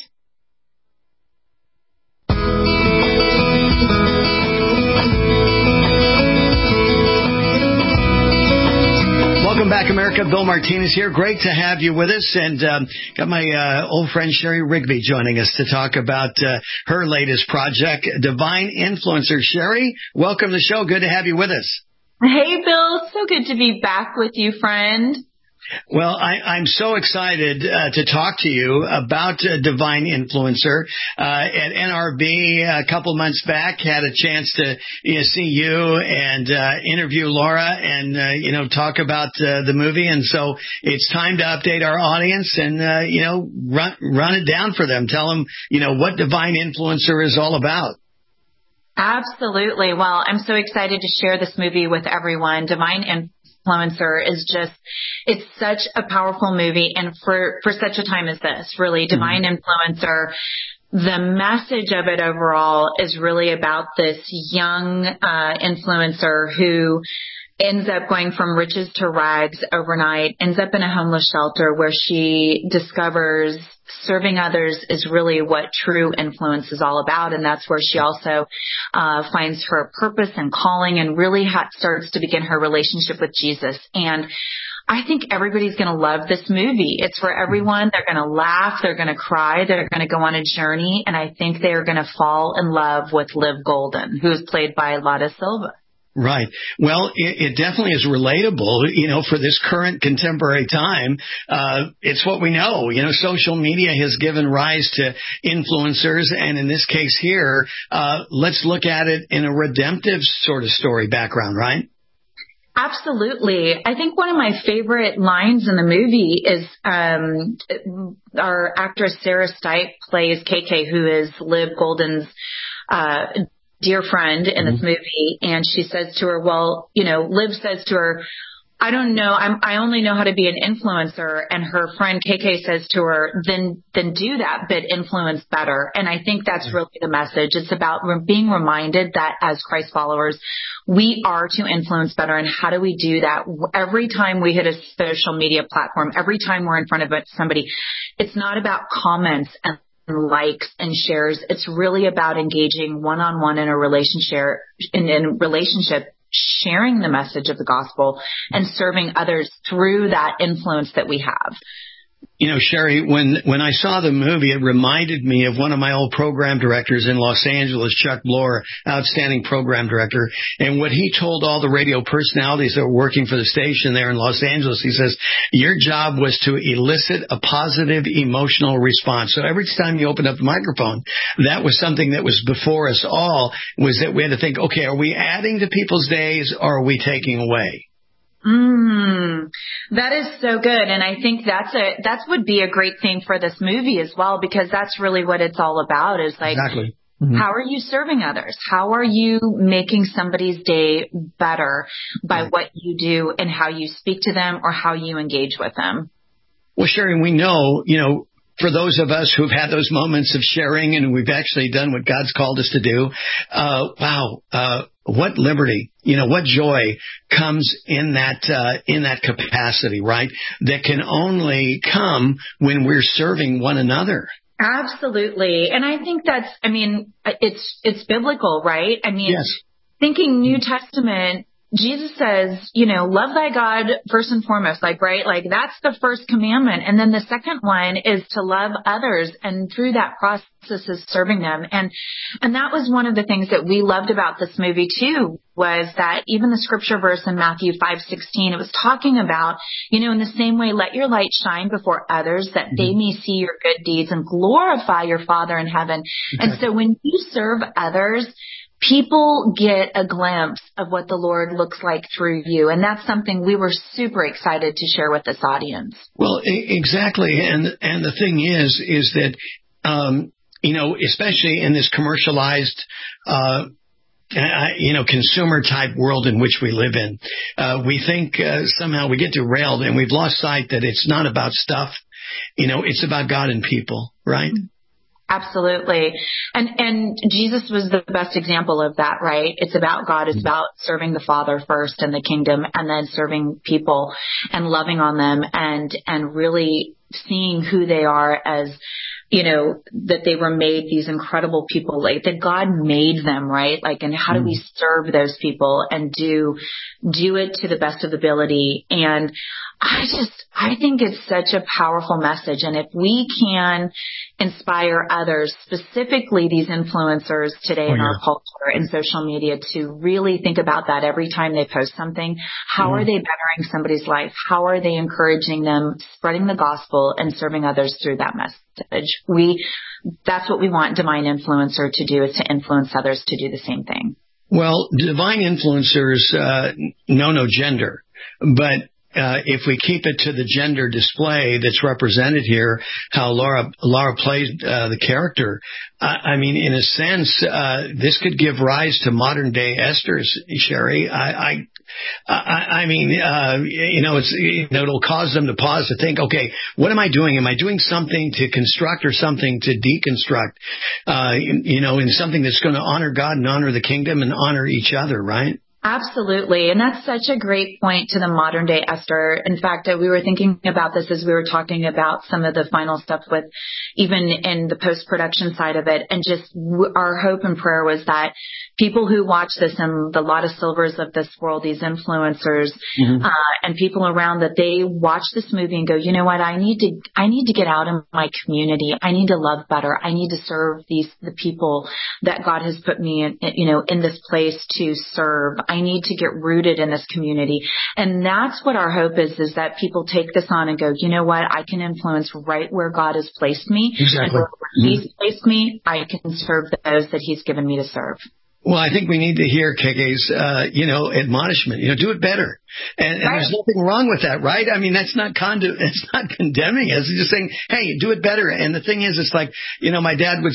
Welcome back, America. Bill Martinez here. Great to have you with us. And um, got my uh, old friend Sherry Rigby joining us to talk about uh, her latest project, Divine Influencer. Sherry, welcome to the show. Good to have you with us. Hey, Bill. So good to be back with you, friend. Well, I, I'm so excited uh, to talk to you about uh, Divine Influencer. Uh, at N R B a couple months back, had a chance to you know, see you and uh, interview Laura and, uh, you know, talk about uh, the movie. And so it's time to update our audience and, uh, you know, run, run it down for them. Tell them, you know, what Divine Influencer is all about. Absolutely. Well, I'm so excited to share this movie with everyone. Divine Influencer. Influencer is just, it's such a powerful movie, and for, for such a time as this, really, Divine mm-hmm. Influencer, the message of it overall is really about this young uh, influencer who ends up going from riches to rags overnight, ends up in a homeless shelter where she discovers serving others is really what true influence is all about. And that's where she also uh, finds her purpose and calling and really ha- starts to begin her relationship with Jesus. And I think everybody's going to love this movie. It's for everyone. They're going to laugh. They're going to cry. They're going to go on a journey. And I think they're going to fall in love with Liv Golden, who is played by Lada Silva. Right. Well, it, it definitely is relatable, you know, for this current contemporary time. Uh, it's what we know. You know, social media has given rise to influencers. And in this case here, uh, let's look at it in a redemptive sort of story background, right? Absolutely. I think one of my favorite lines in the movie is um, our actress Sarah Stipe plays K K, who is Liv Golden's uh dear friend in this movie, and she says to her, well, you know, Liv says to her, I don't know. I'm, I only know how to be an influencer. And her friend K K says to her, then, then do that, but influence better. And I think that's really the message. It's about re- being reminded that as Christ followers, we are to influence better. And how do we do that? Every time we hit a social media platform, every time we're in front of somebody, it's not about comments and likes and shares. It's really about engaging one-on-one in a relationship, in a relationship, sharing the message of the gospel and serving others through that influence that we have. You know, Sherry, when, when I saw the movie, it reminded me of one of my old program directors in Los Angeles, Chuck Bloor, outstanding program director. And what he told all the radio personalities that were working for the station there in Los Angeles, he says, your job was to elicit a positive emotional response. So every time you opened up the microphone, that was something that was before us all, was that we had to think, okay, are we adding to people's days or are we taking away? Mm, that is so good. And I think that's a, that would be a great thing for this movie as well, because that's really what it's all about is like, exactly. Mm-hmm. How are you serving others? How are you making somebody's day better by right. what you do and how you speak to them or how you engage with them? Well, Sherry, we know, you know, for those of us who've had those moments of sharing and we've actually done what God's called us to do, uh, wow, uh, what liberty, you know, what joy comes in that, uh, in that capacity, right? That can only come when we're serving one another. Absolutely. And I think that's, I mean, it's, it's biblical, right? I mean, yes. Thinking New Testament, Jesus says, you know, love thy God first and foremost, like, right? Like that's the first commandment. And then the second one is to love others. And through that process is serving them. And, and that was one of the things that we loved about this movie too, was that even the scripture verse in Matthew five sixteen, it was talking about, you know, in the same way, let your light shine before others that mm-hmm. they may see your good deeds and glorify your Father in heaven. Okay. And so when you serve others, people get a glimpse of what the Lord looks like through you. And that's something we were super excited to share with this audience. Well, exactly. And, and the thing is, is that, um, you know, especially in this commercialized, uh, you know, consumer type world in which we live in, uh, we think, uh, somehow we get derailed and we've lost sight that it's not about stuff. You know, it's about God and people, right? Absolutely. And, and Jesus was the best example of that, right? It's about God. It's about serving the Father first and the kingdom and then serving people and loving on them and, and really seeing who they are as, you know, that they were made these incredible people, like that God made them, right? Like, and how do we serve those people and do, do it to the best of ability? And I just, I think it's such a powerful message. And if we can inspire others, specifically these influencers today oh, in yeah. our culture and social media, to really think about that every time they post something, how mm. are they bettering somebody's life? How are they encouraging them, spreading the gospel and serving others through that message? We, that's what we want Divine Influencer to do, is to influence others to do the same thing. Well, Divine Influencers uh, know no gender, but Uh, if we keep it to the gender display that's represented here, how Laura Laura played uh, the character, I, I mean, in a sense, uh, this could give rise to modern day Esther's, Sherry. I, I, I, I mean, uh, you know, it's, you know, it'll cause them to pause to think, okay, what am I doing? Am I doing something to construct or something to deconstruct? Uh, you, you know, in something that's going to honor God and honor the kingdom and honor each other, right? Absolutely. And that's such a great point to the modern day Esther. In fact, we were thinking about this as we were talking about some of the final stuff with even in the post-production side of it. And just our hope and prayer was that people who watch this and the Lotta Silvers of this world, these influencers, mm-hmm. uh, and people around, that they watch this movie and go, you know what, I need to, I need to get out in my community. I need to love better. I need to serve these, the people that God has put me in, you know, in this place to serve. I need to get rooted in this community. And that's what our hope is, is that people take this on and go, you know what, I can influence right where God has placed me. Exactly. And where mm-hmm. He's placed me, I can serve those that He's given me to serve. Well, I think we need to hear K K's, uh, you know, admonishment. You know, do it better. And, and right. there's nothing wrong with that, right? I mean, that's not condu- it's not condemning us. It's just saying, hey, do it better. And the thing is, it's like, you know, my dad would say,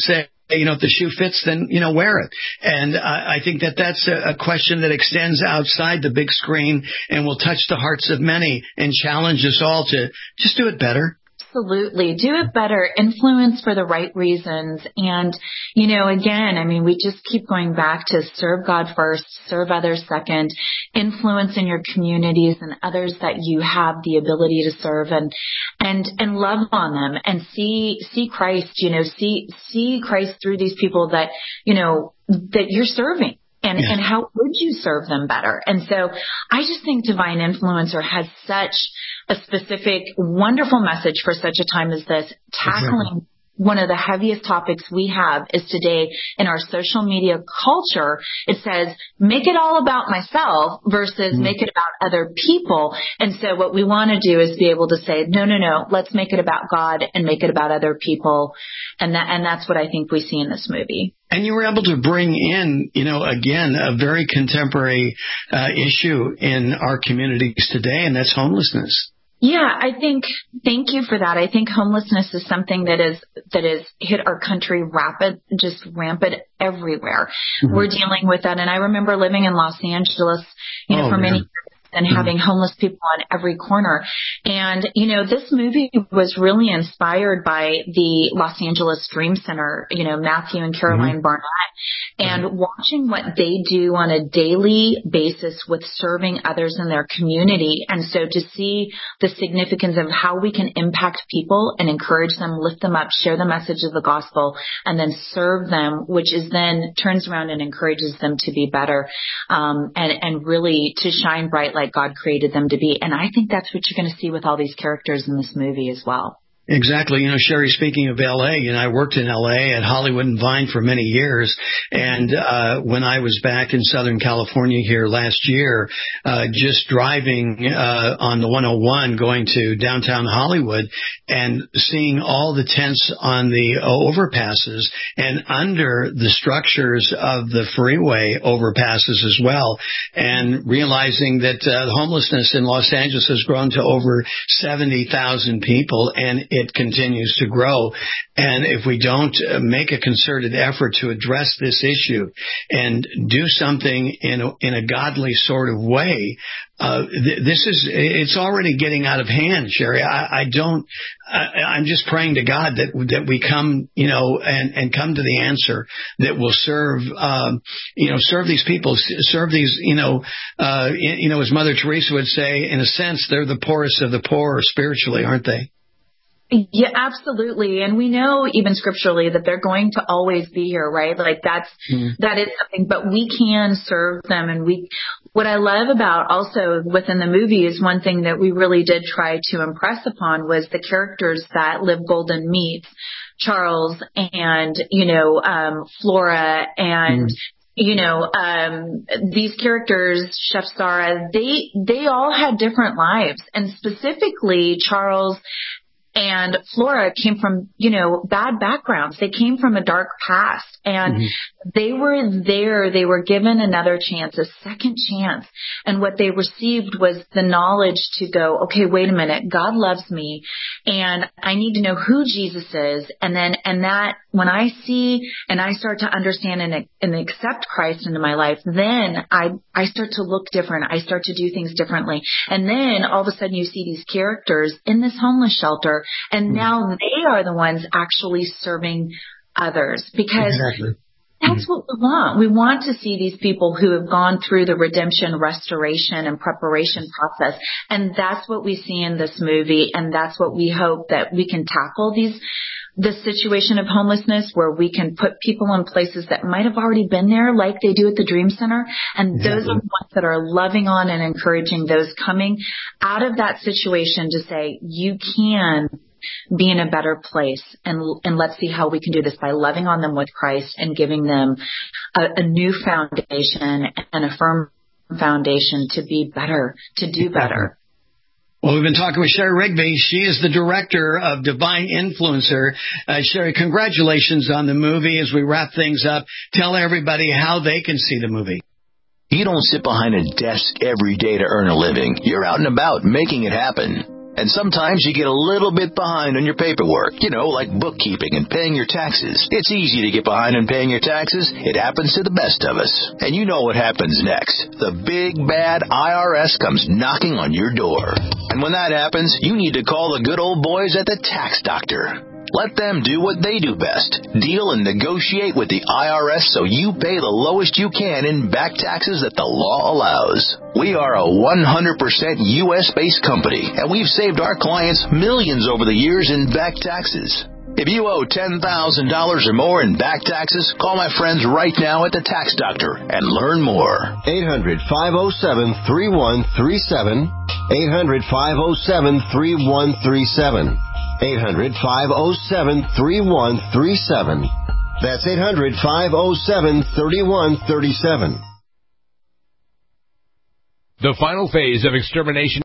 you know, if the shoe fits, then, you know, wear it. And I, I think that that's a, a question that extends outside the big screen and will touch the hearts of many and challenge us all to just do it better. Absolutely. Do it better. Influence for the right reasons. And, you know, again, I mean, we just keep going back to serve God first, serve others second, influence in your communities and others that you have the ability to serve, and, and, and love on them and see, see Christ, you know, see, see Christ through these people that, you know, that you're serving. And, yeah. and how would you serve them better? And so I just think Divine Influencer has such a specific, wonderful message for such a time as this, tackling exactly. one of the heaviest topics we have is today in our social media culture. It says, make it all about myself versus mm. make it about other people. And so what we want to do is be able to say, no, no, no, let's make it about God and make it about other people. And that, and that's what I think we see in this movie. And you were able to bring in, you know, again, a very contemporary uh, issue in our communities today, and that's homelessness. Yeah, I think, thank you for that. I think homelessness is something that is, that has hit our country rapid, just rampant everywhere. Mm-hmm. We're dealing with that. And I remember living in Los Angeles, you know, oh, for many years and mm-hmm. having homeless people on every corner. And, you know, this movie was really inspired by the Los Angeles Dream Center, you know, Matthew and Caroline mm-hmm. Barnett, and right. watching what they do on a daily basis with serving others in their community. And so to see the significance of how we can impact people and encourage them, lift them up, share the message of the gospel, and then serve them, which is then turns around and encourages them to be better, um, and, and really to shine bright like God created them to be. And I think that's what you're going to see with all these characters in this movie as well. Exactly. You know, Sherry, speaking of L A, you know, I worked in L A at Hollywood and Vine for many years. And uh when I was back in Southern California here last year, uh just driving uh on the one oh one going to downtown Hollywood and seeing all the tents on the overpasses and under the structures of the freeway overpasses as well, and realizing that uh, homelessness in Los Angeles has grown to over seventy thousand people, and it continues to grow. And if we don't make a concerted effort to address this issue and do something in a, in a godly sort of way, uh, th- this is, it's already getting out of hand, Sherry. I, I don't, I, I'm just praying to God that, that we come, you know, and, and come to the answer that will serve, um, you know, serve these people, serve these, you know, uh, you know, as Mother Teresa would say, in a sense, they're the poorest of the poor spiritually, aren't they? Yeah, absolutely. And we know even scripturally that they're going to always be here, right? Like that's, mm-hmm. that is something, but we can serve them. And we, what I love about also within the movie is one thing that we really did try to impress upon was the characters that Liv Golden meets, Charles and, you know, um, Flora and, mm-hmm. you know, um, these characters, Chef Sarah, they, they all had different lives. And specifically Charles and Flora came from, you know, bad backgrounds. They came from a dark past, and mm-hmm. they were there. They were given another chance, a second chance. And what they received was the knowledge to go, okay, wait a minute. God loves me, and I need to know who Jesus is. And then, and that when I see and I start to understand and, and accept Christ into my life, then I, I start to look different. I start to do things differently. And then all of a sudden you see these characters in this homeless shelter, and now they are the ones actually serving others, because exactly. that's mm-hmm. what we want. We want to see these people who have gone through the redemption, restoration, and preparation process. And that's what we see in this movie. And that's what we hope that we can tackle these, the situation of homelessness, where we can put people in places that might have already been there, like they do at the Dream Center. And exactly. those are the ones that are loving on and encouraging those coming out of that situation to say, you can be in a better place. And, and let's see how we can do this by loving on them with Christ and giving them a, a new foundation and a firm foundation to be better, to do better. Well, we've been talking with Sherry Rigby. She is the director of Divine Influencer. Uh, Sherry, congratulations on the movie. As we wrap things up, tell everybody how they can see the movie. You don't sit behind a desk every day to earn a living. You're out and about making it happen. And sometimes you get a little bit behind on your paperwork, you know, like bookkeeping and paying your taxes. It's easy to get behind on paying your taxes. It happens to the best of us. And you know what happens next. The big, bad I R S comes knocking on your door. And when that happens, you need to call the good old boys at the Tax Doctor. Let them do what they do best. Deal and negotiate with the I R S so you pay the lowest you can in back taxes that the law allows. We are a one hundred percent U S-based company, and we've saved our clients millions over the years in back taxes. If you owe ten thousand dollars or more in back taxes, call my friends right now at the Tax Doctor and learn more. eight hundred, five oh seven, three one three seven. eight hundred, five oh seven, three one three seven. eight hundred, five oh seven, three one three seven. That's eight hundred, five oh seven, three one three seven. The final phase of extermination